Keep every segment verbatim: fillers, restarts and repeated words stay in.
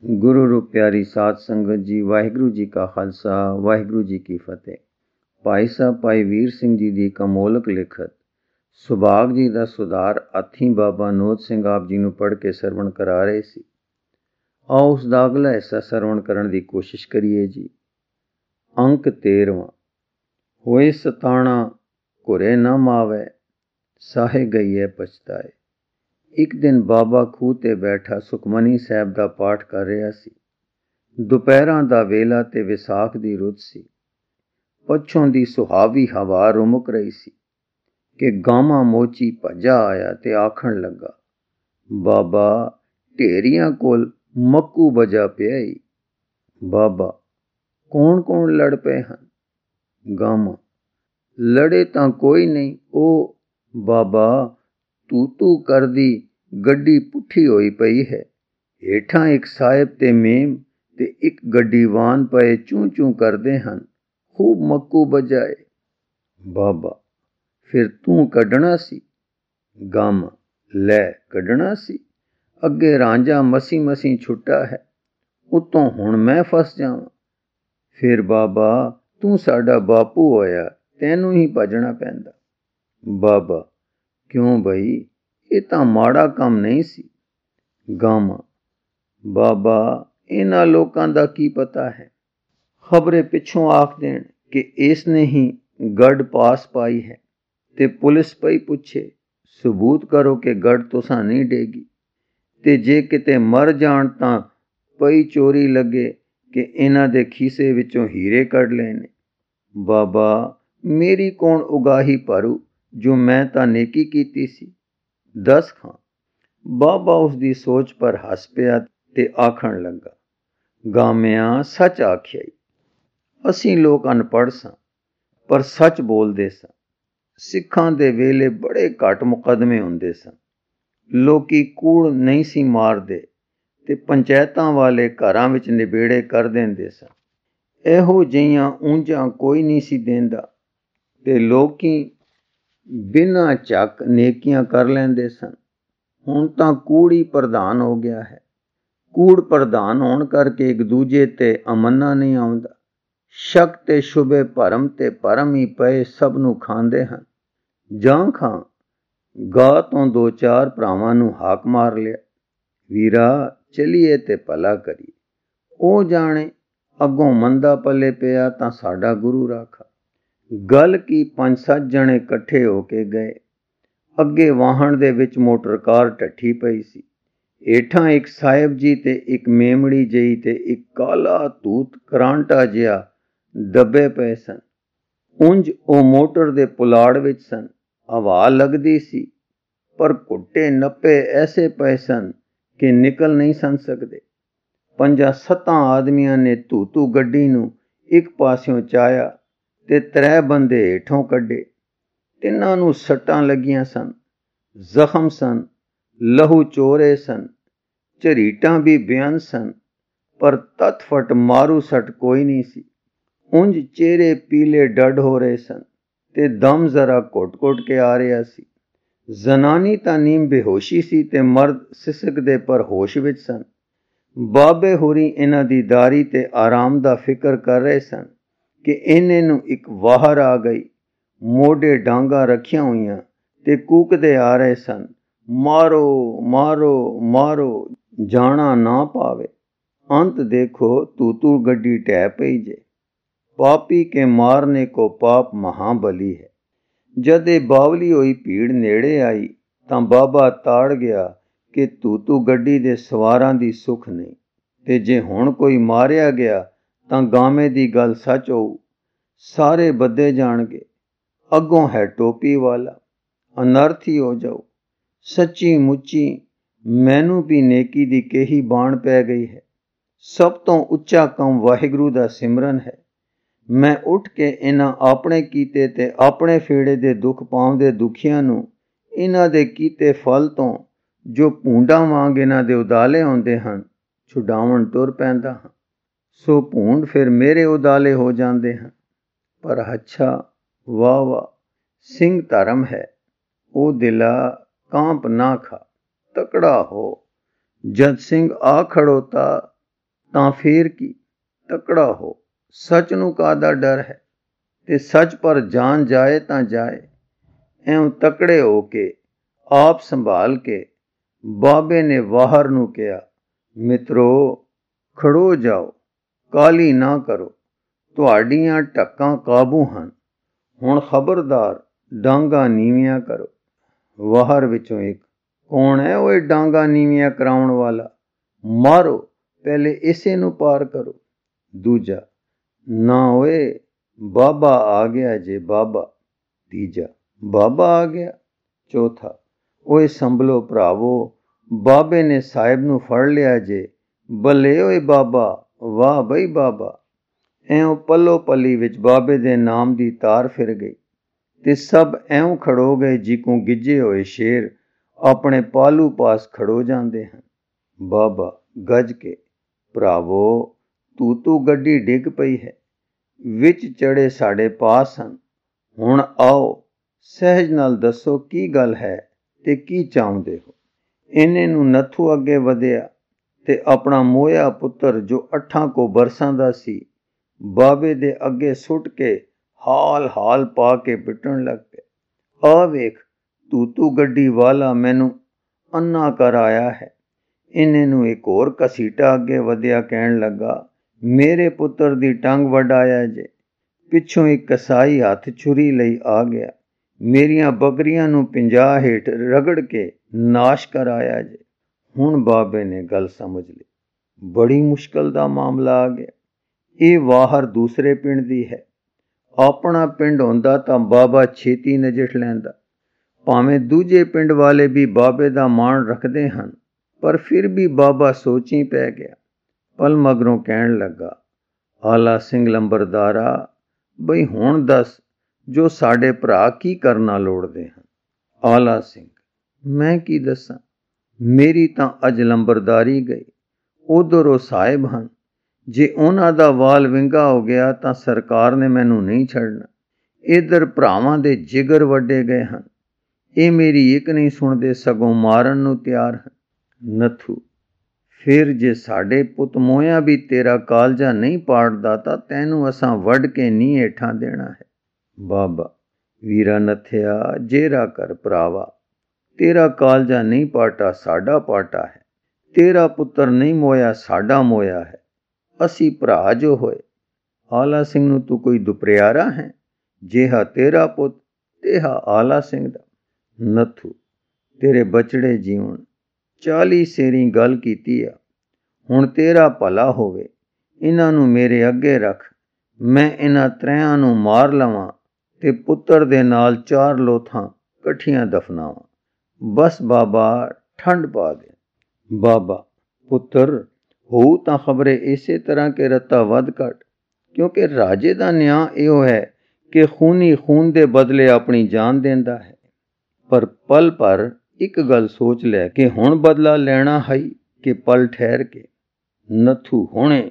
ਗੁਰੂ ਰੂਪ ਪਿਆਰੀ ਸਾਧ ਸੰਗਤ ਜੀ, ਵਾਹਿਗੁਰੂ ਜੀ ਕਾ ਖਾਲਸਾ, ਵਾਹਿਗੁਰੂ ਜੀ ਕੀ ਫਤਿਹ। ਭਾਈ ਸਾਹਿਬ ਭਾਈ ਵੀਰ ਸਿੰਘ ਜੀ ਦੀ ਕਮੋਲਕ ਲਿਖਤ ਸੁਭਾਗ ਜੀ ਦਾ ਸੁਧਾਰ ਆਥੀ ਬਾਬਾ ਨੋਦ ਸਿੰਘ ਆਪ ਜੀ ਨੂੰ ਪੜ੍ਹ ਕੇ ਸਰਵਣ ਕਰਾ ਰਹੇ ਸੀ। ਆਓ ਉਸ ਦਾ ਅਗਲਾ ਹਿੱਸਾ ਸਰਵਣ ਕਰਨ ਦੀ ਕੋਸ਼ਿਸ਼ ਕਰੀਏ ਜੀ। ਅੰਕ ਤੇਰਵਾਂ। ਹੋਏ ਸਤਾਣਾ ਘੁਰੇ ਨਾ ਮਾਵੇ, ਸਾਹੇ ਗਈਏ ਪਛਤਾਏ। ਇੱਕ ਦਿਨ ਬਾਬਾ ਖੂਹ ਤੇ ਬੈਠਾ ਸੁਖਮਨੀ ਸਾਹਿਬ ਦਾ ਪਾਠ ਕਰ ਰਿਹਾ ਸੀ। ਦੁਪਹਿਰਾਂ ਦਾ ਵੇਲਾ ਤੇ ਵਿਸਾਖ ਦੀ ਰੁੱਤ ਸੀ। ਪੱਛੋਂ ਦੀ ਸੁਹਾਵੀ ਹਵਾ ਰੁਮਕ ਰਹੀ ਸੀ ਕਿ ਗਾਮਾ ਮੋਚੀ ਭੱਜਾ ਆਇਆ ਤੇ ਆਖਣ ਲੱਗਾ, ਬਾਬਾ ਢੇਰੀਆਂ ਕੋਲ ਮੱਕੂ ਬਜਾ ਪਿਆ ਈ। ਬਾਬਾ ਕੌਣ ਕੌਣ ਲੜ ਪਏ ਹਨ? ਗਾਮਾ ਲੜੇ ਤਾਂ ਕੋਈ ਨਹੀਂ, ਉਹ ਬਾਬਾ ਤੂ ਤੂ ਕਰਦੀ ਗੱਡੀ ਪੁੱਠੀ ਹੋਈ ਪਈ ਹੈ। ਹੇਠਾਂ ਇੱਕ ਸਾਹਿਬ ਤੇ ਮੇਮ ਤੇ ਇੱਕ ਗੱਡੀਵਾਨ ਪਏ ਚੂੰ ਚੂੰ ਕਰਦੇ ਹਨ। ਖੂਬ ਮੱਕੂ ਬਜਾਏ। ਬਾਬਾ ਫਿਰ ਤੂੰ ਕੱਢਣਾ ਸੀ? ਗਾਮਾ ਲੈ ਕੱਢਣਾ ਸੀ, ਅੱਗੇ ਰਾਂਝਾ ਮਸੀ ਮਸੀ ਛੁੱਟਾ ਹੈ, ਉੱਤੋਂ ਹੁਣ ਮੈਂ ਫਸ ਜਾਵਾਂ। ਫਿਰ ਬਾਬਾ ਤੂੰ ਸਾਡਾ ਬਾਪੂ ਹੋਇਆ, ਤੈਨੂੰ ਹੀ ਭੱਜਣਾ ਪੈਂਦਾ। ਬਾਬਾ ਕਿਉਂ ਬਈ, ਇਹ ਤਾਂ ਮਾੜਾ ਕੰਮ ਨਹੀਂ ਸੀ। ਗਾਮਾ ਬਾਬਾ ਇਹਨਾਂ ਲੋਕਾਂ ਦਾ ਕੀ ਪਤਾ ਹੈ, ਖਬਰੇ ਪਿੱਛੋਂ ਆਖ ਦੇਣ ਕਿ ਇਸ ਨੇ ਹੀ ਗੱਡ ਪਾਸ ਪਾਈ ਹੈ ਤੇ ਪੁਲਿਸ ਪਈ ਪੁੱਛੇ, ਸਬੂਤ ਕਰੋ ਕਿ ਗੱਡ ਤੁਸਾਂ ਨਹੀਂ ਡੇਗੀ, ਤੇ ਜੇ ਕਿਤੇ ਮਰ ਜਾਣ ਤਾਂ ਪਈ ਚੋਰੀ ਲੱਗੇ ਕਿ ਇਹਨਾਂ ਦੇ ਖੀਸੇ ਵਿੱਚੋਂ ਹੀਰੇ ਕੱਢ ਲਏ ਨੇ। ਬਾਬਾ ਮੇਰੀ ਕੌਣ ਉਗਾਹੀ ਭਰੂ, ਜੋ ਮੈਂ ਤਾਂ ਨੇਕੀ ਕੀਤੀ ਸੀ, ਦੱਸ ਖਾਂ। ਬਾਬਾ ਉਸ ਦੀ ਸੋਚ ਪਰ ਹੱਸ ਪਿਆ ਤੇ ਆਖਣ ਲੱਗਾ, ਗਾਮਿਆਂ ਸੱਚ ਆਖਿਆ ਈ। ਅਸੀਂ ਲੋਕ ਅਨਪੜ੍ਹ ਸਾਂ ਪਰ ਸੱਚ ਬੋਲਦੇ ਸਾਂ। ਸਿੱਖਾਂ ਦੇ ਵੇਲੇ ਬੜੇ ਘੱਟ ਮੁਕੱਦਮੇ ਹੁੰਦੇ ਸਨ। ਲੋਕੀ ਕੂੜ ਨਹੀਂ ਸੀ ਮਾਰਦੇ ਤੇ ਪੰਚਾਇਤਾਂ ਵਾਲੇ ਘਰਾਂ ਵਿੱਚ ਨਿਬੇੜੇ ਕਰ ਦਿੰਦੇ ਸਨ। ਇਹੋ ਜਿਹੀਆਂ ਉਂਝਾਂ ਕੋਈ ਨਹੀਂ ਸੀ ਦਿੰਦਾ ਤੇ ਲੋਕੀ ਬਿਨਾਂ ਝੱਕ ਨੇਕੀਆਂ ਕਰ ਲੈਂਦੇ ਸਨ। ਹੁਣ ਤਾਂ ਕੂੜ ਹੀ ਪ੍ਰਧਾਨ ਹੋ ਗਿਆ ਹੈ। ਕੂੜ ਪ੍ਰਧਾਨ ਹੋਣ ਕਰਕੇ ਇੱਕ ਦੂਜੇ ਤੇ ਅਮਨਾ ਨਹੀਂ ਆਉਂਦਾ। ਸ਼ੱਕ ਤੇ ਸ਼ੁਬੇ ਭਰਮ ਤੇ ਭਰਮ ਹੀ ਪਏ ਸਭ ਨੂੰ ਖਾਂਦੇ ਹਨ। ਜਾਂ ਖਾਂ ਗਾਹ ਤੋਂ ਦੋ ਚਾਰ ਭਰਾਵਾਂ ਨੂੰ ਹਾਕ ਮਾਰ ਲਿਆ, ਵੀਰਾ ਚਲੀਏ ਤੇ ਭਲਾ ਕਰੀਏ। ਉਹ ਜਾਣੇ ਅੱਗੋਂ ਮੰਦਾ ਪੱਲੇ ਪਿਆ ਤਾਂ ਸਾਡਾ ਗੁਰੂ ਰਾਖਾ। ਗੱਲ ਕੀ ਪੰਜ ਸੱਤ ਜਣੇ ਇਕੱਠੇ ਹੋ ਕੇ ਗਏ। ਅੱਗੇ ਵਾਹਣ ਦੇ ਵਿੱਚ ਮੋਟਰ ਕਾਰ ਢੱਠੀ ਪਈ ਸੀ। ਹੇਠਾਂ ਇੱਕ ਸਾਹਿਬ ਜੀ ਤੇ ਇੱਕ ਮੇਮੜੀ ਜਿਹੀ ਤੇ ਇੱਕ ਕਾਲਾ ਧੂਤ ਕਰਾਂਟਾ ਜਿਹਾ ਦੱਬੇ ਪਏ ਸਨ। ਉਂਝ ਉਹ ਮੋਟਰ ਦੇ ਪੁਲਾੜ ਵਿੱਚ ਸਨ। ਹਵਾ ਲੱਗਦੀ ਸੀ ਪਰ ਘੁੱਟੇ ਨੱਪੇ ਐਸੇ ਪਏ ਸਨ ਕਿ ਨਿਕਲ ਨਹੀਂ ਸਨ ਸਕਦੇ। ਪੰਜਾਂ ਸੱਤਾਂ ਆਦਮੀਆਂ ਨੇ ਧੂ ਧੂ ਗੱਡੀ ਨੂੰ ਇੱਕ ਪਾਸਿਓਂ ਚਾਹਿਆ ਤੇ ਤਰੇ ਬੰਦੇ ਹੇਠੋਂ ਕੱਢੇ। ਤਿੰਨਾਂ ਨੂੰ ਸੱਟਾਂ ਲੱਗੀਆਂ ਸਨ, ਜ਼ਖਮ ਸਨ, ਲਹੂ ਚੋਰੇ ਸਨ, ਝਰੀਟਾਂ ਵੀ ਬਿਆਨ ਸਨ, ਪਰ ਤਤਫਟ ਮਾਰੂ ਸੱਟ ਕੋਈ ਨਹੀਂ ਸੀ। ਉਂਝ ਚਿਹਰੇ ਪੀਲੇ ਡੱਡ ਹੋ ਰਹੇ ਸਨ ਤੇ ਦਮ ਜ਼ਰਾ ਘੁੱਟ ਘੁੱਟ ਕੇ ਆ ਰਿਹਾ ਸੀ। ਜ਼ਨਾਨੀ ਤਾਂ ਨੀਮ ਬੇਹੋਸ਼ੀ ਸੀ ਤੇ ਮਰਦ ਸਿਸਕਦੇ ਪਰ ਹੋਸ਼ ਵਿੱਚ ਸਨ। ਬਾਬੇ ਹੋਰੀ ਇਹਨਾਂ ਦੀ ਦਾਰੀ ਤੇ ਆਰਾਮ ਦਾ ਫਿਕਰ ਕਰ ਰਹੇ ਸਨ ਕਿ ਇਹਨੇ ਨੂੰ ਇੱਕ ਵਾਹਰ ਆ ਗਈ। ਮੋਢੇ ਡਾਂਗਾ ਰੱਖੀਆਂ ਹੋਈਆਂ ਤੇ ਕੂਕਦੇ ਆ ਰਹੇ ਸਨ, ਮਾਰੋ ਮਾਰੋ ਮਾਰੋ, ਜਾਣਾ ਨਾ ਪਾਵੇ। ਅੰਤ ਦੇਖੋ ਤੂ ਤੂ ਗੱਡੀ ਢਹਿ ਪਈ ਜੇ। ਪਾਪੀ ਕੇ ਮਾਰਨੇ ਕੋ ਪਾਪ ਮਹਾਬਲੀ ਹੈ। ਜਦ ਇਹ ਬਾਵਲੀ ਹੋਈ ਭੀੜ ਨੇੜੇ ਆਈ ਤਾਂ ਬਾਬਾ ਤਾੜ ਗਿਆ ਕਿ ਤੂ ਤੂ ਗੱਡੀ ਦੇ ਸਵਾਰਾਂ ਦੀ ਸੁੱਖ ਨਹੀਂ, ਤੇ ਜੇ ਹੁਣ ਕੋਈ ਮਾਰਿਆ ਗਿਆ ਤਾਂ ਗਾਮੇ ਦੀ ਗੱਲ ਸੱਚ ਹੋਊ, ਸਾਰੇ ਬੱਦੇ ਜਾਣਗੇ। ਅੱਗੋਂ ਹੈ ਟੋਪੀ ਵਾਲਾ, ਅਨਰਥੀ ਹੋ ਜਾਊ। ਸੱਚੀ ਮੁੱਚੀ ਮੈਨੂੰ ਵੀ ਨੇਕੀ ਦੀ ਕਹੀ ਬਾਣ ਪੈ ਗਈ ਹੈ। ਸਭ ਤੋਂ ਉੱਚਾ ਕੰਮ ਵਾਹਿਗੁਰੂ ਦਾ ਸਿਮਰਨ ਹੈ। ਮੈਂ ਉੱਠ ਕੇ ਇਹਨਾਂ ਆਪਣੇ ਕੀਤੇ ਤੇ ਆਪਣੇ ਫੇੜੇ ਦੇ ਦੁੱਖ ਪਾਉਂਦੇ ਦੁਖੀਆਂ ਨੂੰ ਇਹਨਾਂ ਦੇ ਕੀਤੇ ਫਲ ਤੋਂ, ਜੋ ਭੂੰਡਾਂ ਵਾਂਗ ਇਹਨਾਂ ਦੇ ਉਦਾਲੇ ਆਉਂਦੇ ਹਨ, ਛੁਡਾਉਣ ਟੁਰ ਪੈਂਦਾ ਹਾਂ। ਸੋ ਭੂੰਡ ਫਿਰ ਮੇਰੇ ਉਦਾਲੇ ਹੋ ਜਾਂਦੇ ਹਨ। ਪਰ ਅੱਛਾ ਵਾਹ ਵਾਹ, ਸਿੰਘ ਧਰਮ ਹੈ। ਉਹ ਦਿਲਾ ਕਾਂਪ ਨਾ ਖਾ, ਤਕੜਾ ਹੋ। ਜਦ ਸਿੰਘ ਆ ਖੜੋਤਾ ਤਾਂ ਫੇਰ ਕੀ, ਤਕੜਾ ਹੋ। ਸੱਚ ਨੂੰ ਕਾਹਦਾ ਡਰ ਹੈ, ਤੇ ਸੱਚ ਪਰ ਜਾਨ ਜਾਏ ਤਾਂ ਜਾਏ। ਐਉਂ ਤਕੜੇ ਹੋ ਕੇ ਆਪ ਸੰਭਾਲ ਕੇ ਬਾਬੇ ਨੇ ਵਾਹਰ ਨੂੰ ਕਿਹਾ, ਮਿੱਤਰੋ ਖੜੋ ਜਾਓ, ਕਾਹਲੀ ਨਾ ਕਰੋ, ਤੁਹਾਡੀਆਂ ਢੱਕਾਂ ਕਾਬੂ ਹਨ। ਹੁਣ ਖਬਰਦਾਰ ਡਾਂਗਾਂ ਨੀਵੀਆਂ ਕਰੋ। ਵਾਹਰ ਵਿੱਚੋਂ ਇੱਕ, ਕੌਣ ਹੈ ਓਏ ਡਾਂਗਾਂ ਨੀਵੀਆਂ ਕਰਾਉਣ ਵਾਲਾ? ਮਾਰੋ, ਪਹਿਲੇ ਇਸੇ ਨੂੰ ਪਾਰ ਕਰੋ। ਦੂਜਾ, ਨਾ ਓਏ ਬਾਬਾ ਆ ਗਿਆ ਜੇ, ਬਾਬਾ। ਤੀਜਾ, ਬਾਬਾ ਆ ਗਿਆ। ਚੌਥਾ, ਓਏ ਸੰਭਲੋ ਭਰਾਵੋ, ਬਾਬੇ ਨੇ ਸਾਹਿਬ ਨੂੰ ਫੜ ਲਿਆ ਜੇ। ਬੱਲੇ ਓਏ ਬਾਬਾ, ਵਾਹ ਬਈ ਬਾਬਾ। ਐਉਂ ਪੱਲੋ ਪੱਲੀ ਵਿੱਚ ਬਾਬੇ ਦੇ ਨਾਮ ਦੀ ਤਾਰ ਫਿਰ ਗਈ, ਤੇ ਸਭ ਐਉਂ ਖੜੋ ਗਏ ਜਿਕੂ ਗਿੱਜੇ ਹੋਏ ਸ਼ੇਰ ਆਪਣੇ ਪਾਲੂ ਪਾਸ ਖੜੋ ਜਾਂਦੇ ਹਨ। ਬਾਬਾ ਗੱਜ ਕੇ, ਭਰਾਵੋ ਤੂ ਤੂ ਗੱਡੀ ਡਿੱਗ ਪਈ ਹੈ, ਵਿੱਚ ਚੜੇ ਸਾਡੇ ਪਾਸ ਹਨ। ਹੁਣ ਆਓ, ਸਹਿਜ ਨਾਲ ਦੱਸੋ ਕੀ ਗੱਲ ਹੈ ਤੇ ਕੀ ਚਾਹੁੰਦੇ ਹੋ। ਇਹਨੇ ਨੂੰ ਨੱਥੂ ਅੱਗੇ ਵਧਿਆ ਤੇ ਆਪਣਾ ਮੋਇਆ ਪੁੱਤਰ ਜੋ ਅੱਠਾਂ ਕੋ ਬਰਸਾਂ ਦਾ ਸੀ, ਬਾਬੇ ਦੇ ਅੱਗੇ ਸੁੱਟ ਕੇ ਹਾਲ ਹਾਲ ਪਾ ਕੇ ਪਿੱਟਣ ਲੱਗ ਪਿਆ। ਆ ਵੇਖ, ਤੂ ਤੂ ਗੱਡੀ ਵਾਲਾ ਮੈਨੂੰ ਅੰਨਾ ਕਰ ਆਇਆ ਹੈ। ਇਹਨੇ ਨੂੰ ਇੱਕ ਹੋਰ ਘਸੀਟਾ ਅੱਗੇ ਵਧਿਆ, ਕਹਿਣ ਲੱਗਾ, ਮੇਰੇ ਪੁੱਤਰ ਦੀ ਟੰਗ ਵਡਾਇਆ ਜੇ। ਪਿੱਛੋਂ ਇੱਕ ਕਸਾਈ ਹੱਥ ਛੁਰੀ ਲਈ ਆ ਗਿਆ, ਮੇਰੀਆਂ ਬੱਕਰੀਆਂ ਨੂੰ ਪੰਜਾਹ ਹੇਠ ਰਗੜ ਕੇ ਨਾਸ਼ ਕਰ ਆਇਆ ਜੇ। ਹੁਣ ਬਾਬੇ ਨੇ ਗੱਲ ਸਮਝ ਲਈ, ਬੜੀ ਮੁਸ਼ਕਲ ਦਾ ਮਾਮਲਾ ਆ ਗਿਆ। ਇਹ ਵਾਹਰ ਦੂਸਰੇ ਪਿੰਡ ਦੀ ਹੈ। ਆਪਣਾ ਪਿੰਡ ਹੁੰਦਾ ਤਾਂ ਬਾਬਾ ਛੇਤੀ ਨਜਿੱਠ ਲੈਂਦਾ। ਭਾਵੇਂ ਦੂਜੇ ਪਿੰਡ ਵਾਲੇ ਵੀ ਬਾਬੇ ਦਾ ਮਾਣ ਰੱਖਦੇ ਹਨ, ਪਰ ਫਿਰ ਵੀ ਬਾਬਾ ਸੋਚੀ ਪੈ ਗਿਆ। ਪਲ ਮਗਰੋਂ ਕਹਿਣ ਲੱਗਾ, ਆਲਾ ਸਿੰਘ ਲੰਬਰਦਾਰਾ, ਬਈ ਹੁਣ ਦੱਸ ਜੋ ਸਾਡੇ ਭਰਾ ਕੀ ਕਰਨਾ ਲੋੜਦੇ ਹਨ। ਆਲਾ ਸਿੰਘ, ਮੈਂ ਕੀ ਦੱਸਾਂ, ਮੇਰੀ ਤਾਂ ਅੱਜ ਲੰਬਰਦਾਰੀ ਗਈ। ਉਧਰ ਉਹ ਸਾਹਿਬ ਹਨ, ਜੇ ਉਹਨਾਂ ਦਾ ਵਾਲ ਵਿੰਗਾ ਹੋ ਗਿਆ ਤਾਂ ਸਰਕਾਰ ਨੇ ਮੈਨੂੰ ਨਹੀਂ ਛੱਡਣਾ। ਇੱਧਰ ਭਰਾਵਾਂ ਦੇ ਜਿਗਰ ਵੱਡੇ ਗਏ ਹਨ, ਇਹ ਮੇਰੀ ਇੱਕ ਨਹੀਂ ਸੁਣਦੇ, ਸਗੋਂ ਮਾਰਨ ਨੂੰ ਤਿਆਰ ਹਨ। ਨੱਥੂ, ਫਿਰ ਜੇ ਸਾਡੇ ਪੁੱਤ ਮੋਇਆ ਵੀ ਤੇਰਾ ਕਾਲਜਾ ਨਹੀਂ ਪਾੜਦਾ ਤਾਂ ਤੈਨੂੰ ਅਸਾਂ ਵੱਢ ਕੇ ਨਹੀਂ ਹੇਠਾਂ ਦੇਣਾ ਹੈ। ਬਾਬਾ, ਵੀਰਾ ਨੱਥਿਆ, ਜੇਰਾ ਕਰ ਭਰਾਵਾ, ਤੇਰਾ ਕਾਲਜਾ ਨਹੀਂ ਪਾਟਾ, ਸਾਡਾ ਪਾਟਾ ਹੈ। ਤੇਰਾ ਪੁੱਤਰ ਨਹੀਂ ਮੋਇਆ, ਸਾਡਾ ਮੋਇਆ ਹੈ। ਅਸੀਂ ਭਰਾ ਜੋ ਹੋਏ। ਆਲਾ ਸਿੰਘ ਨੂੰ ਤੂੰ ਕੋਈ ਦੁਪਰਿਆਰਾ ਹੈ? ਜਿਹਾ ਤੇਰਾ ਪੁੱਤ ਤੇਹਾ ਆਲਾ ਸਿੰਘ ਦਾ। ਨੱਥੂ, ਤੇਰੇ ਬਚੜੇ ਜੀਵਨ, ਚਾਲੀ ਸੇਰੀ ਗੱਲ ਕੀਤੀ ਆ। ਹੁਣ ਤੇਰਾ ਭਲਾ ਹੋਵੇ, ਇਹਨਾਂ ਨੂੰ ਮੇਰੇ ਅੱਗੇ ਰੱਖ, ਮੈਂ ਇਹਨਾਂ ਤਰਿਆਂ ਨੂੰ ਮਾਰ ਲਵਾਂ ਤੇ ਪੁੱਤਰ ਦੇ ਨਾਲ ਚਾਰ ਲੋਥਾਂ ਇਕੱਠੀਆਂ ਦਫਨਾਵਾਂ। ਬਸ ਬਾਬਾ ਠੰਡ ਪਾ ਦੇ। ਬਾਬਾ, ਪੁੱਤਰ ਹੋਊ ਤਾਂ ਖਬਰੇ ਇਸੇ ਤਰ੍ਹਾਂ ਕਿ ਰੱਤਾ ਵੱਧ ਘੱਟ, ਕਿਉਂਕਿ ਰਾਜੇ ਦਾ ਨਿਆਂ ਇਹੋ ਹੈ ਕਿ ਖੂਨੀ ਖੂਨ ਦੇ ਬਦਲੇ ਆਪਣੀ ਜਾਨ ਦਿੰਦਾ ਹੈ। ਪਰ ਪਲ ਭਰ ਇੱਕ ਗੱਲ ਸੋਚ ਲੈ ਕਿ ਹੁਣ ਬਦਲਾ ਲੈਣਾ ਹੈ ਕਿ ਪਲ ਠਹਿਰ ਕੇ। ਨੱਥੂ ਹੁਣੇ,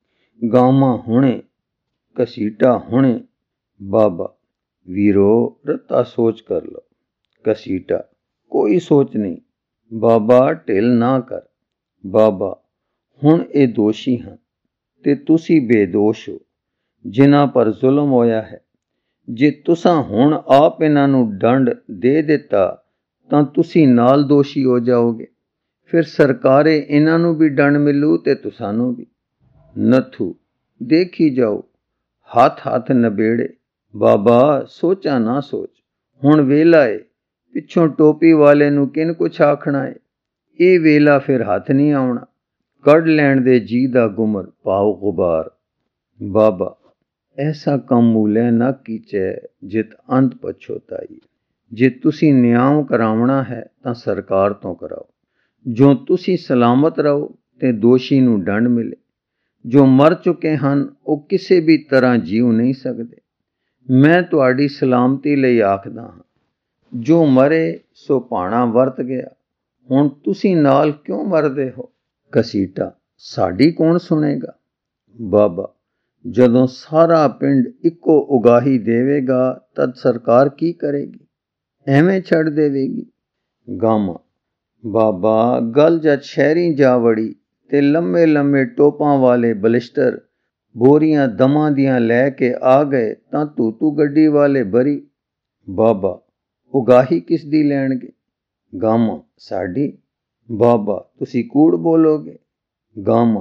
ਗਾਮਾ ਹੁਣੇ, ਘਸੀਟਾ ਹੁਣੇ। ਬਾਬਾ, ਵੀਰੋ ਰੱਤਾ ਸੋਚ ਕਰ ਲਓ। ਘਸੀਟਾ, ਕੋਈ ਸੋਚ ਨਹੀਂ। ਬਾਬਾ, ਢਿੱਲ ਨਾ ਕਰ। ਬਾਬਾ, ਹੁਣ ਇਹ ਦੋਸ਼ੀ ਹਨ ਤੇ ਤੁਸੀਂ ਬੇਦੋਸ਼ ਹੋ, ਜਿਨ੍ਹਾਂ ਪਰ ਜ਼ੁਲਮ ਹੋਇਆ ਹੈ। ਜੇ ਤੁਸਾਂ ਹੁਣ ਆਪ ਇਹਨਾਂ ਨੂੰ ਦੰਡ ਦੇ ਦਿੱਤਾ ਤਾਂ ਤੁਸੀਂ ਨਾਲ ਦੋਸ਼ੀ ਹੋ ਜਾਓਗੇ, ਫਿਰ ਸਰਕਾਰੇ ਇਹਨਾਂ ਨੂੰ ਵੀ ਦੰਡ ਮਿਲੂ ਤੇ ਤੁਸਾਂ ਨੂੰ ਵੀ। ਨੱਥੂ, ਦੇਖੀ ਜਾਓ, ਹੱਥ ਹੱਥ ਨਬੇੜੇ। ਬਾਬਾ, ਸੋਚਾਂ ਨਾ ਸੋਚ, ਹੁਣ ਵੇਲਾ ਏ। ਪਿੱਛੋਂ ਟੋਪੀ ਵਾਲੇ ਨੂੰ ਕਿਨ ਕੁਛ ਆਖਣਾ ਏ। ਇਹ ਵੇਲਾ ਫਿਰ ਹੱਥ ਨਹੀਂ ਆਉਣਾ। ਕੱਢ ਲੈਣ ਦੇ ਜੀ ਦਾ ਗੁਮਰ ਪਾਉ ਗੁਬਾਰ। ਬਾਬਾ, ਐਸਾ ਕੰਮ ਮੂਲੇ ਨਾ ਕੀਚੈ ਜਿਤ ਅੰਤ ਪਛੋਤਾਈ। ਜੇ ਤੁਸੀਂ ਨਿਆਂ ਕਰਾਉਣਾ ਹੈ ਤਾਂ ਸਰਕਾਰ ਤੋਂ ਕਰਾਓ, ਜੋ ਤੁਸੀਂ ਸਲਾਮਤ ਰਹੋ ਤੇ ਦੋਸ਼ੀ ਨੂੰ ਦੰਡ ਮਿਲੇ। ਜੋ ਮਰ ਚੁੱਕੇ ਹਨ ਉਹ ਕਿਸੇ ਵੀ ਤਰ੍ਹਾਂ ਜੀਉ ਨਹੀਂ ਸਕਦੇ। ਮੈਂ ਤੁਹਾਡੀ ਸਲਾਮਤੀ ਲਈ ਆਖਦਾ ਹਾਂ, ਜੋ ਮਰੇ ਸੋ ਭਾਣਾ ਵਰਤ ਗਿਆ। ਹੁਣ ਤੁਸੀਂ ਨਾਲ ਕਿਉਂ ਮਰਦੇ ਹੋ? ਘਸੀਟਾ, ਸਾਡੀ ਕੌਣ ਸੁਣੇਗਾ? ਬਾਬਾ, ਜਦੋਂ ਸਾਰਾ ਪਿੰਡ ਇੱਕੋ ਉਗਾਹੀ ਦੇਵੇਗਾ ਤਦ ਸਰਕਾਰ ਕੀ ਕਰੇਗੀ? ਐਵੇਂ ਛੱਡ ਦੇਵੇਗੀ। ਗਾਮਾ, ਬਾਬਾ, ਗੱਲ ਜਦ ਸ਼ਹਿਰੀ ਜਾ ਵੜੀ ਤੇ ਲੰਮੇ ਲੰਮੇ ਟੋਪਾਂ ਵਾਲੇ ਬਲਿਸਟਰ ਬੋਰੀਆਂ ਦਮਾਂ ਦੀਆਂ ਲੈ ਕੇ ਆ ਗਏ ਤਾਂ ਤੂਤੂ ਗੱਡੀ ਵਾਲੇ ਬਰੀ। ਬਾਬਾ, ਉਗਾਹੀ ਕਿਸ ਦੀ ਲੈਣਗੇ? ਗਾਮਾ, ਸਾਡੀ। ਬਾਬਾ, ਤੁਸੀਂ ਕੂੜ ਬੋਲੋਗੇ? ਗਾਮਾ,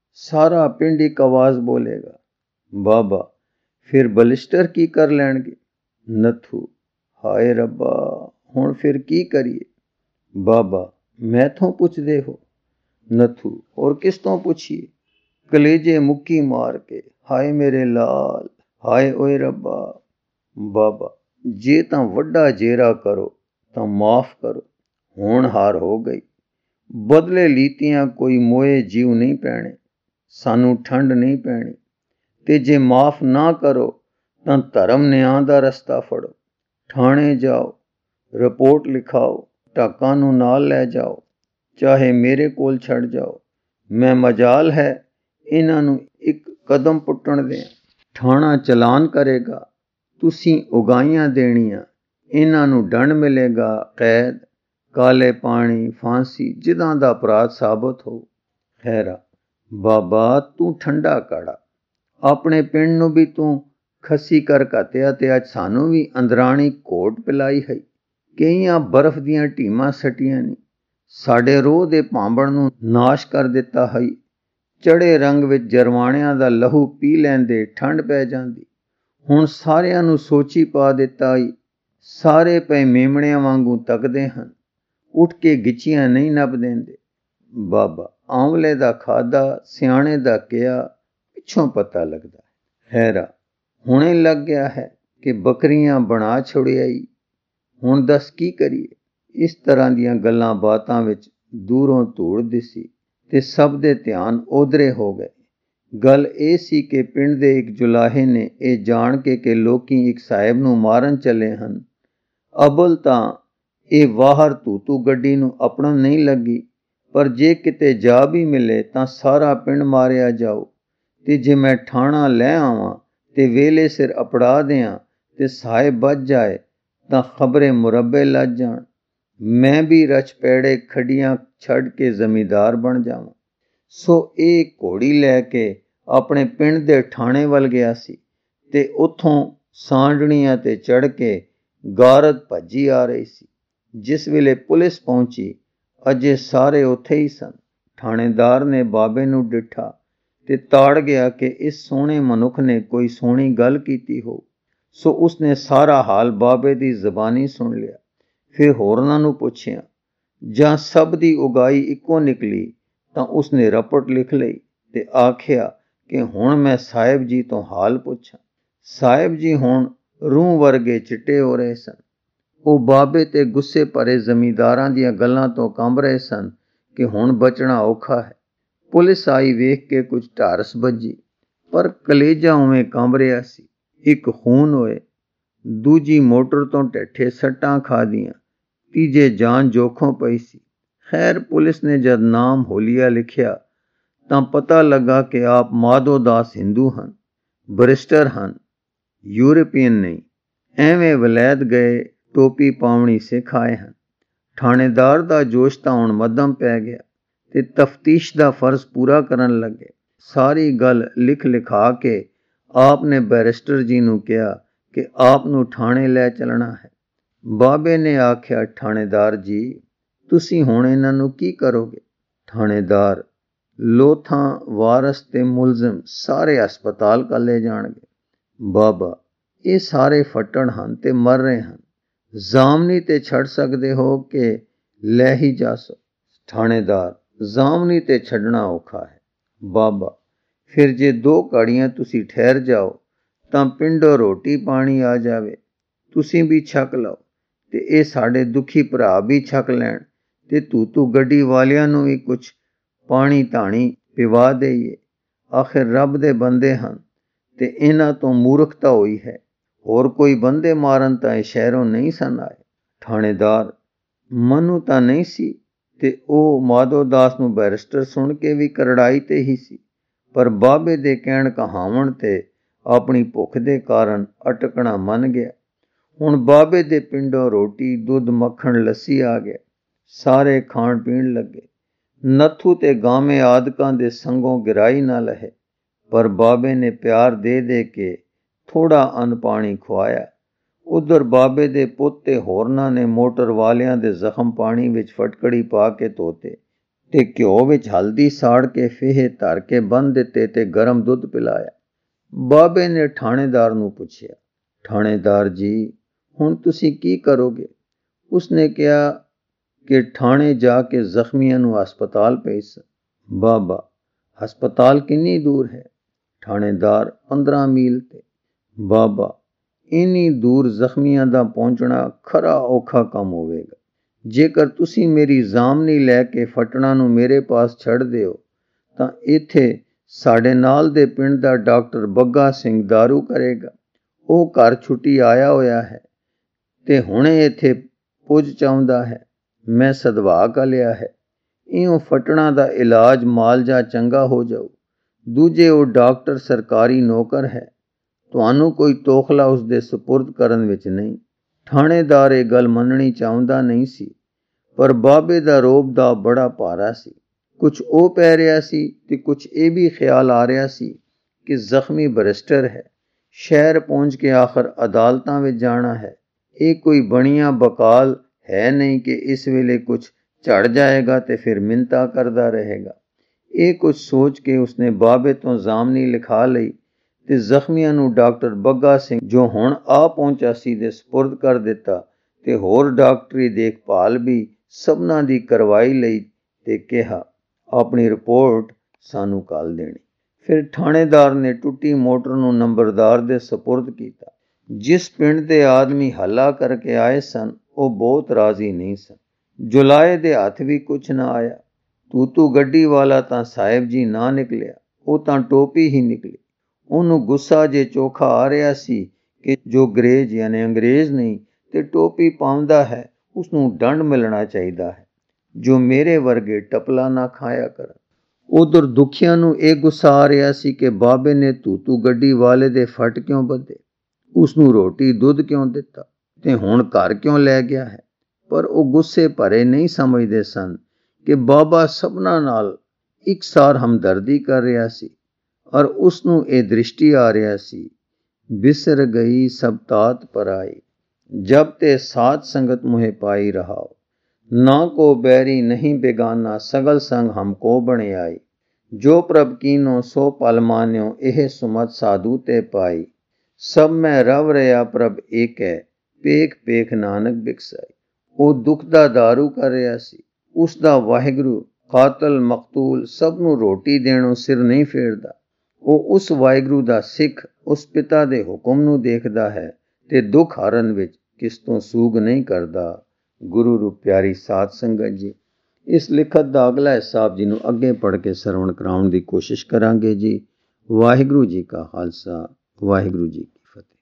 ਸਾਰਾ ਪਿੰਡ ਇੱਕ ਆਵਾਜ਼ ਬੋਲੇਗਾ। ਬਾਬਾ, ਫਿਰ ਬਲਿਸਟਰ ਕੀ ਕਰ ਲੈਣਗੇ? ਨੱਥੂ, ਹਾਏ ਰੱਬਾ, ਹੁਣ ਫਿਰ ਕੀ ਕਰੀਏ? ਬਾਬਾ, ਮੈਥੋਂ ਪੁੱਛਦੇ ਹੋ? ਨੱਥੂ, ਹੋਰ ਕਿਸ ਤੋਂ ਪੁੱਛੀਏ? ਕਲੇਜੇ ਮੁੱਕੀ ਮਾਰ ਕੇ, ਹਾਏ ਮੇਰੇ ਲਾਲ, ਹਾਏ ਓਏ ਰੱਬਾ। ਬਾਬਾ, ਜੇ ਤਾਂ ਵੱਡਾ ਜੇਰਾ ਕਰੋ ਤਾਂ ਮਾਫ ਕਰੋ, ਹੁਣ ਹਾਰ ਹੋ ਗਈ। ਬਦਲੇ ਲੀਤੀਆਂ ਕੋਈ ਮੋਏ ਜੀਵ ਨਹੀਂ ਪੈਣੇ, ਸਾਨੂੰ ਠੰਡ ਨਹੀਂ ਪੈਣੀ। ਤੇ ਜੇ ਮਾਫ ਨਾ ਕਰੋ ਤਾਂ ਧਰਮ ਨਿਆਂ ਦਾ ਰਸਤਾ ਫੜੋ, ਥਾਣੇ ਜਾਓ, ਰਿਪੋਰਟ ਲਿਖਾਓ, ਢਾਕਾਂ ਨੂੰ ਨਾਲ ਲੈ ਜਾਓ, ਚਾਹੇ ਮੇਰੇ ਕੋਲ ਛੱਡ ਜਾਓ। ਮੈਂ ਮਜਾਲ ਹੈ ਇਹਨਾਂ ਨੂੰ ਇੱਕ ਕਦਮ ਪੁੱਟਣ ਦਿਆਂ। ਥਾਣਾ ਚਲਾਨ ਕਰੇਗਾ, ਤੁਸੀਂ ਉਗਾਈਆਂ ਦੇਣੀਆਂ, ਇਹਨਾਂ ਨੂੰ ਦੰਡ ਮਿਲੇਗਾ, ਕੈਦ, ਕਾਲੇ ਪਾਣੀ, ਫਾਂਸੀ, ਜਿਦਾਂ ਦਾ ਅਪਰਾਧ ਸਾਬਤ ਹੋ। ਖੈਰਾ, ਬਾਬਾ ਤੂੰ ਠੰਡਾ ਕਾੜਾ, ਆਪਣੇ ਪਿੰਡ ਨੂੰ ਵੀ ਤੂੰ ਖੱਸੀ ਕਰ ਘਾਤਿਆ ਤੇ ਅੱਜ ਸਾਨੂੰ ਵੀ ਅੰਦਰਾਣੀ ਘੋਟ ਪਿਲਾਈ ਹੈ। ਕਈਆਂ ਬਰਫ਼ ਦੀਆਂ ਢੀਮਾਂ ਸੱਟੀਆਂ ਨੇ, ਸਾਡੇ ਰੋਹ ਦੇ ਭਾਂਬੜ ਨੂੰ ਨਾਸ਼ ਕਰ ਦਿੱਤਾ ਹੈ। ਚੜੇ ਰੰਗ ਵਿੱਚ ਜਰਵਾਣਿਆਂ ਦਾ ਲਹੂ ਪੀ ਲੈਂਦੇ ਠੰਡ ਪੈ ਜਾਂਦੀ। ਹੁਣ ਸਾਰਿਆਂ ਨੂੰ ਸੋਚੀ ਪਾ ਦਿੱਤਾ ਈ, ਸਾਰੇ ਪਏ ਮੇਮਣਿਆਂ ਵਾਂਗੂ ਤੱਕਦੇ ਹਨ, ਉੱਠ ਕੇ ਗਿੱਚੀਆਂ ਨਹੀਂ ਨੱਪ ਦਿੰਦੇ। ਬਾਬਾ, ਆਂਵਲੇ ਦਾ ਖਾਦਾ, ਸਿਆਣੇ ਦਾ ਕਿਹਾ, ਪਿੱਛੋਂ ਪਤਾ ਲੱਗਦਾ। ਹੈਰਾ, ਹੁਣੇ ਲੱਗ ਗਿਆ ਹੈ ਕਿ ਬੱਕਰੀਆਂ ਬਣਾ ਛੁੜਿਆਈ, ਹੁਣ ਦੱਸ ਕੀ ਕਰੀਏ? ਇਸ ਤਰ੍ਹਾਂ ਦੀਆਂ ਗੱਲਾਂ ਬਾਤਾਂ ਵਿੱਚ ਦੂਰੋਂ ਧੂੜ ਦਿਸੀ ਤੇ ਸਭ ਦੇ ਧਿਆਨ ਓਧਰੇ ਹੋ ਗਏ। ਗੱਲ ਇਹ ਸੀ ਕਿ ਪਿੰਡ ਦੇ ਇੱਕ ਜੁਲਾਹੇ ਨੇ ਇਹ ਜਾਣ ਕੇ ਕਿ ਲੋਕੀ ਇੱਕ ਸਾਹਿਬ ਨੂੰ ਮਾਰਨ ਚੱਲੇ ਹਨ, ਅਬਲ ਤਾਂ ਇਹ ਵਾਹਰ ਤੂਤੂ ਗੱਡੀ ਨੂੰ ਆਪਣਨ ਨਹੀਂ ਲੱਗੀ, ਪਰ ਜੇ ਕਿਤੇ ਜਾ ਵੀ ਮਿਲੇ ਤਾਂ ਸਾਰਾ ਪਿੰਡ ਮਾਰਿਆ ਜਾਊ। ਤੇ ਜੇ ਮੈਂ ਠਾਣਾ ਲੈ ਆਵਾਂ ਤੇ ਵੇਲੇ ਸਿਰ ਅਪੜਾ ਦਿਆਂ ਤੇ ਸਾਹਿਬ ਬਚ ਜਾਏ ਤਾਂ ਖਬਰੇ ਮੁਰੱਬੇ ਲੱਜ ਜਾਣ, ਮੈਂ ਵੀ ਰਚ ਪੈੜੇ ਖੱਡੀਆਂ ਛੱਡ ਕੇ ਜ਼ਮੀਂਦਾਰ ਬਣ ਜਾਵਾਂ। ਸੋ ਇਹ ਘੋੜੀ ਲੈ ਕੇ ਆਪਣੇ ਪਿੰਡ ਦੇ ਠਾਣੇ ਵੱਲ ਗਿਆ ਸੀ ਤੇ ਉੱਥੋਂ ਸਾਂਢਣੀਆਂ ਤੇ ਚੜ੍ਹ ਕੇ ਗਾਰਦ ਭੱਜੀ ਆ ਰਹੀ ਸੀ। ਜਿਸ ਵੇਲੇ ਪੁਲਿਸ ਪਹੁੰਚੀ, ਅਜੇ ਸਾਰੇ ਉੱਥੇ ਹੀ ਸਨ। ਥਾਣੇਦਾਰ ਨੇ ਬਾਬੇ ਨੂੰ ਡਿੱਠਾ ਤੇ ਤਾੜ ਗਿਆ ਕਿ ਇਸ ਸੋਹਣੇ ਮਨੁੱਖ ਨੇ ਕੋਈ ਸੋਹਣੀ ਗੱਲ ਕੀਤੀ ਹੋ। ਸੋ ਉਸਨੇ ਸਾਰਾ ਹਾਲ ਬਾਬੇ ਦੀ ਜ਼ਬਾਨੀ ਸੁਣ ਲਿਆ। ਫਿਰ ਹੋਰਨਾਂ ਨੂੰ ਪੁੱਛਿਆ, ਜਾਂ ਸਭ ਦੀ ਉਗਾਈ ਇੱਕੋ ਨਿਕਲੀ ਤਾਂ ਉਸਨੇ ਰਪਟ ਲਿਖ ਲਈ ਤੇ ਆਖਿਆ ਕਿ ਹੁਣ ਮੈਂ ਸਾਹਿਬ ਜੀ ਤੋਂ ਹਾਲ ਪੁੱਛਾਂ। ਸਾਹਿਬ ਜੀ ਹੁਣ ਰੂਹ ਵਰਗੇ ਚਿੱਟੇ ਹੋ ਰਹੇ ਸਨ। ਉਹ ਬਾਬੇ ਤੇ ਗੁੱਸੇ ਭਰੇ ਜ਼ਮੀਂਦਾਰਾਂ ਦੀਆਂ ਗੱਲਾਂ ਤੋਂ ਕੰਬ ਰਹੇ ਸਨ ਕਿ ਹੁਣ ਬਚਣਾ ਔਖਾ ਹੈ। ਪੁਲਿਸ ਆਈ ਵੇਖ ਕੇ ਕੁਝ ਢਾਰਸ ਬੱਜੀ, ਪਰ ਕਲੇਜਾ ਉਵੇਂ ਕੰਬ ਰਿਹਾ ਸੀ। ਇੱਕ ਖੂਨ ਹੋਏ, ਦੂਜੀ ਮੋਟਰ ਤੋਂ ਢੱਠੇ ਸੱਟਾਂ ਖਾਦੀਆਂ, ਤੀਜੇ ਜਾਨ ਜੋਖੋਂ ਪਈ ਸੀ। ਖੈਰ, ਪੁਲਿਸ ਨੇ ਜਦ ਨਾਮ ਹੋਲੀਆ ਲਿਖਿਆ ਤਾਂ ਪਤਾ ਲੱਗਾ ਕਿ ਆਪ ਮਾਧੋ ਦਾਸ ਹਿੰਦੂ ਹਨ, ਬਰਿਸਟਰ ਹਨ, ਯੂਰਪੀਅਨ ਨਹੀਂ। ਐਵੇਂ ਵਲੈਤ ਗਏ, ਟੋਪੀ ਪਾਉਣੀ ਸਿੱਖ ਆਏ ਹਨ। ਥਾਣੇਦਾਰ ਦਾ ਜੋਸ਼ ਤਾਂ ਹੁਣ ਮੱਧਮ ਪੈ ਗਿਆ ਤੇ ਤਫਤੀਸ਼ ਦਾ ਫਰਜ਼ ਪੂਰਾ ਕਰਨ ਲੱਗੇ। ਸਾਰੀ ਗੱਲ ਲਿਖ ਲਿਖਾ ਕੇ ਆਪ ਨੇ ਬੈਰਿਸਟਰ ਜੀ ਨੂੰ ਕਿਹਾ ਕਿ ਆਪ ਨੂੰ ਥਾਣੇ ਲੈ ਚੱਲਣਾ ਹੈ। ਬਾਬੇ ਨੇ ਆਖਿਆ, ਥਾਣੇਦਾਰ ਜੀ, ਤੁਸੀਂ ਹੁਣ ਇਹਨਾਂ ਨੂੰ ਕੀ ਕਰੋਗੇ? ਥਾਣੇਦਾਰ, ਲੋਥਾਂ, ਵਾਰਸ ਤੇ ਮੁਲਜ਼ਮ ਸਾਰੇ ਹਸਪਤਾਲ ਕੱਲੇ ਜਾਣਗੇ। ਬਾਬਾ, ਇਹ ਸਾਰੇ ਫੱਟੜ ਹਨ ਤੇ ਮਰ ਰਹੇ ਹਨ, ਜ਼ਾਮਨੀ ਤੇ ਛੱਡ ਸਕਦੇ ਹੋ ਕਿ ਲੈ ਹੀ ਜਾਸੋ? ਥਾਣੇਦਾਰ, ਜ਼ਾਮਨੀ ਤੇ ਛੱਡਣਾ ਔਖਾ ਹੈ। ਬਾਬਾ, ਫਿਰ ਜੇ ਦੋ ਘੜੀਆਂ ਤੁਸੀਂ ਠਹਿਰ ਜਾਓ ਤਾਂ ਪਿੰਡੋਂ ਰੋਟੀ ਪਾਣੀ ਆ ਜਾਵੇ, ਤੁਸੀਂ ਵੀ ਛਕ ਲਓ ਤੇ ਇਹ ਸਾਡੇ ਦੁਖੀ ਭਰਾ ਵੀ ਛਕ ਲੈਣ ਤੇ ਤੂਤੂ ਗੱਡੀ ਵਾਲਿਆਂ ਨੂੰ ਵੀ ਕੁਛ ਪਾਣੀ ਧਾਣੀ ਪਿਵਾ ਦੇਈਏ। ਆਖਿਰ ਰੱਬ ਦੇ ਬੰਦੇ ਹਨ ਤੇ ਇਹਨਾਂ ਤੋਂ ਮੂਰਖਤਾ ਹੋਈ ਹੈ। ਹੋਰ ਕੋਈ ਬੰਦੇ ਮਾਰਨ ਤਾਂ ਇਹ ਸ਼ਹਿਰੋਂ ਨਹੀਂ ਸਨ ਆਏ। ਥਾਣੇਦਾਰ, ਮਨੂੰ ਤਾਂ ਨਹੀਂ ਸੀ ਤੇ ਉਹ ਮਾਧੋ ਦਾਸ ਨੂੰ ਬੈਰਿਸਟਰ ਸੁਣ ਕੇ ਵੀ ਕਰੜਾਈ ਤੇ ਹੀ ਸੀ, ਪਰ ਬਾਬੇ ਦੇ ਕਹਿਣ ਕਹਾਵਣ ਤੇ ਆਪਣੀ ਭੁੱਖ ਦੇ ਕਾਰਨ ਅਟਕਣਾ ਮੰਨ ਗਿਆ। ਹੁਣ ਬਾਬੇ ਦੇ ਪਿੰਡੋਂ ਰੋਟੀ, ਦੁੱਧ, ਮੱਖਣ, ਲੱਸੀ ਆ ਗਿਆ। ਸਾਰੇ ਖਾਣ ਪੀਣ ਲੱਗੇ। ਨੱਥੂ ਤੇ ਗਾਵੇਂ ਆਦਿਕਾਂ ਦੇ ਸੰਗੋਂ ਗਿਰਾਈ ਨਾ ਲਹੇ, ਪਰ ਬਾਬੇ ਨੇ ਪਿਆਰ ਦੇ ਦੇ ਕੇ ਥੋੜਾ ਅੰਨ ਪਾਣੀ ਖਵਾਇਆ। ਉਧਰ ਬਾਬੇ ਦੇ ਪੁੱਤ ਤੇ ਹੋਰਨਾਂ ਨੇ ਮੋਟਰ ਵਾਲਿਆਂ ਦੇ ਜ਼ਖਮ ਪਾਣੀ ਵਿੱਚ ਫਟਕੜੀ ਪਾ ਕੇ ਧੋਤੇ ਤੇ ਘਿਓ ਵਿੱਚ ਹਲਦੀ ਸਾੜ ਕੇ ਫੇਹੇ ਧਰ ਕੇ ਬੰਨ੍ਹ ਦਿੱਤੇ ਤੇ ਗਰਮ ਦੁੱਧ ਪਿਲਾਇਆ। ਬਾਬੇ ਨੇ ਥਾਣੇਦਾਰ ਨੂੰ ਪੁੱਛਿਆ, ਥਾਣੇਦਾਰ ਜੀ, ਹੁਣ ਤੁਸੀਂ ਕੀ ਕਰੋਗੇ? ਉਸਨੇ ਕਿਹਾ ਕਿ ਥਾਣੇ ਜਾ ਕੇ ਜ਼ਖਮੀਆਂ ਨੂੰ ਹਸਪਤਾਲ ਭੇਜ। ਬਾਬਾ, ਹਸਪਤਾਲ ਕਿੰਨੀ ਦੂਰ ਹੈ? ਥਾਣੇਦਾਰ, ਪੰਦਰਾਂ ਮੀਲ ਤੇ। ਬਾਬਾ, ਇੰਨੀ ਦੂਰ ਜ਼ਖਮੀਆਂ ਦਾ ਪਹੁੰਚਣਾ ਖਰਾ ਔਖਾ ਕੰਮ ਹੋਵੇਗਾ। ਜੇਕਰ ਤੁਸੀਂ ਮੇਰੀ ਜ਼ਾਮਨੀ ਲੈ ਕੇ ਫਟਣਾ ਨੂੰ ਮੇਰੇ ਪਾਸ ਛੱਡ ਦਿਓ ਤਾਂ ਇੱਥੇ ਸਾਡੇ ਨਾਲ ਦੇ ਪਿੰਡ ਦਾ ਡਾਕਟਰ ਬੱਗਾ ਸਿੰਘ ਦਾਰੂ ਕਰੇਗਾ। ਉਹ ਘਰ ਛੁੱਟੀ ਆਇਆ ਹੋਇਆ ਹੈ ਤੇ ਹੁਣੇ ਇੱਥੇ ਪੁੱਜ ਚਾਹੁੰਦਾ ਹੈ। ਮੈਂ ਸਦਵਾ ਕਾ ਲਿਆ ਹੈ। ਇਉਂ ਫਟਣਾ ਦਾ ਇਲਾਜ ਮਾਲਜਾ ਚੰਗਾ ਹੋ ਜਾਊ। ਦੂਜੇ ਉਹ ਡਾਕਟਰ ਸਰਕਾਰੀ ਨੌਕਰ ਹੈ, ਤੁਹਾਨੂੰ ਕੋਈ ਤੋਖਲਾ ਉਸਦੇ ਸਪੁਰਦ ਕਰਨ ਵਿੱਚ ਨਹੀਂ। ਥਾਣੇਦਾਰ ਇਹ ਗੱਲ ਮੰਨਣੀ ਚਾਹੁੰਦਾ ਨਹੀਂ ਸੀ, ਪਰ ਬਾਬੇ ਦਾ ਰੋਬ ਦਾ ਬੜਾ ਭਾਰਾ ਸੀ। ਕੁਝ ਉਹ ਪੈ ਰਿਹਾ ਸੀ ਤੇ ਕੁਝ ਇਹ ਵੀ ਖਿਆਲ ਆ ਰਿਹਾ ਸੀ ਕਿ ਜ਼ਖਮੀ ਬਰਿਸਟਰ ਹੈ, ਸ਼ਹਿਰ ਪਹੁੰਚ ਕੇ ਆਖਰ ਅਦਾਲਤਾਂ ਵਿੱਚ ਜਾਣਾ ਹੈ। ਇਹ ਕੋਈ ਬਣੀਆਂ ਬਕਾਲ ਹੈ ਨਹੀਂ ਕਿ ਇਸ ਵੇਲੇ ਕੁਝ ਝੜ ਜਾਏਗਾ ਤੇ ਫਿਰ ਮਿੰਤਾ ਕਰਦਾ ਰਹੇਗਾ। ਇਹ ਕੁਝ ਸੋਚ ਕੇ ਉਸਨੇ ਬਾਬੇ ਤੋਂ ਜ਼ਾਮਨੀ ਲਿਖਾ ਲਈ ਤੇ ਜ਼ਖਮੀਆਂ ਨੂੰ ਡਾਕਟਰ ਬੱਗਾ ਸਿੰਘ, ਜੋ ਹੁਣ ਆ ਪਹੁੰਚਾ ਸੀ, ਦੇ ਸਪੁਰਦ ਕਰ ਦਿੱਤਾ ਤੇ ਹੋਰ ਡਾਕਟਰੀ ਦੇਖਭਾਲ ਵੀ ਸਭਨਾਂ ਦੀ ਕਰਵਾਈ ਲਈ ਤੇ ਕਿਹਾ, ਆਪਣੀ ਰਿਪੋਰਟ ਸਾਨੂੰ ਕੱਲ ਦੇਣੀ। ਫਿਰ ਥਾਣੇਦਾਰ ਨੇ ਟੁੱਟੀ ਮੋਟਰ ਨੂੰ ਨੰਬਰਦਾਰ ਦੇ ਸਪੁਰਦ ਕੀਤਾ। ਜਿਸ ਪਿੰਡ ਦੇ ਆਦਮੀ ਹੱਲਾ ਕਰਕੇ ਆਏ ਸਨ, ਉਹ ਬਹੁਤ ਰਾਜ਼ੀ ਨਹੀਂ ਸਨ। ਜੁਲਾਏ ਦੇ ਹੱਥ ਵੀ ਕੁਛ ਨਾ ਆਇਆ। ਤੂਤੂ ਗੱਡੀ ਵਾਲਾ ਤਾਂ ਸਾਹਿਬ ਜੀ ਨਾ ਨਿਕਲਿਆ, ਉਹ ਤਾਂ ਟੋਪੀ ਹੀ ਨਿਕਲੀ। ਉਹਨੂੰ ਗੁੱਸਾ ਜੇ ਚੋਖਾ ਆ ਰਿਹਾ ਸੀ ਕਿ ਜੋ ਅੰਗਰੇਜ਼ ਯਾਨੀ ਅੰਗਰੇਜ਼ ਨਹੀਂ ਤੇ ਟੋਪੀ ਪਾਉਂਦਾ ਹੈ, ਉਸਨੂੰ ਦੰਡ ਮਿਲਣਾ ਚਾਹੀਦਾ ਹੈ, ਜੋ ਮੇਰੇ ਵਰਗੇ ਟਪਲਾ ਨਾ ਖਾਇਆ ਕਰਨ। ਉਧਰ ਦੁਖੀਆਂ ਨੂੰ ਇਹ ਗੁੱਸਾ ਆ ਰਿਹਾ ਸੀ ਕਿ ਬਾਬੇ ਨੇ ਤੂਤੂ ਗੱਡੀ ਵਾਲੇ ਦੇ ਫਟ ਕਿਉਂ ਬੱਧੇ, ਉਸਨੂੰ ਰੋਟੀ ਦੁੱਧ ਕਿਉਂ ਦਿੱਤਾ ਤੇ ਹੁਣ ਘਰ ਕਿਉਂ ਲੈ ਗਿਆ ਹੈ। ਪਰ ਉਹ ਗੁੱਸੇ ਭਰੇ ਨਹੀਂ ਸਮਝਦੇ ਸਨ ਕਿ ਬਾਬਾ ਸਭਨਾਂ ਨਾਲ ਇਕਸਾਰ ਹਮਦਰਦੀ ਕਰ ਰਿਹਾ ਸੀ ਔਰ ਉਸਨੂੰ ਇਹ ਦ੍ਰਿਸ਼ਟੀ ਆ ਰਿਹਾ ਸੀ, ਬਿਸਰ ਗਈ ਸਭ ਤਾਤ ਪਰਾਈ, ਜਬ ਤੇ ਸਾਧ ਸੰਗਤ ਮੁਹੇ ਪਾਈ ਰਹਾਓ, ਨਾ ਕੋ ਬੈਰੀ ਨਹੀਂ ਬੇਗਾਨਾ, ਸਗਲ ਸੰਗ ਹਮਕੋ ਬਣੇ ਆਈ, ਜੋ ਪ੍ਰਭ ਕੀਨੋ ਸੋ ਪਲ ਮਾਨਿਓ, ਇਹ ਸੁਮਤ ਸਾਧੂ ਤੇ ਪਾਈ, ਸਭ ਮੈਂ ਰਵ ਰਿਹਾ ਪ੍ਰਭ ਏਕ ਹੈ, ਪੇਖ ਪੇਖ ਨਾਨਕ ਬਿਕਸਾਈ। ਉਹ ਦੁੱਖ ਦਾ ਦਾਰੂ ਕਰ ਰਿਹਾ ਸੀ। ਉਸ ਦਾ ਵਾਹਿਗੁਰੂ ਕਾਤਲ ਮਕਤੂਲ ਸਭ ਨੂੰ ਰੋਟੀ ਦੇਣੋਂ ਸਿਰ ਨਹੀਂ ਫੇਰਦਾ। ਉਹ ਉਸ ਵਾਹਿਗੁਰੂ ਦਾ ਸਿੱਖ ਉਸ ਪਿਤਾ ਦੇ ਹੁਕਮ ਨੂੰ ਦੇਖਦਾ ਹੈ ਤੇ ਦੁੱਖ ਹਾਰਨ ਵਿੱਚ ਕਿਸ ਤੋਂ ਸੂਗ ਨਹੀਂ ਕਰਦਾ। ਗੁਰੂ ਰੂਪ ਪਿਆਰੀ ਸਾਧ ਸੰਗਤ ਜੀ, ਇਸ ਲਿਖਤ ਦਾ ਅਗਲਾ ਹਿੱਸਾ ਆਪ ਜੀ ਨੂੰ ਅੱਗੇ ਪੜ੍ਹ ਕੇ ਸਰਵਣ ਕਰਾਉਣ ਦੀ ਕੋਸ਼ਿਸ਼ ਕਰਾਂਗੇ ਜੀ। ਵਾਹਿਗੁਰੂ ਜੀ ਕਾ ਖਾਲਸਾ, ਵਾਹਿਗੁਰੂ ਜੀ ਕੀ ਫਤਿਹ।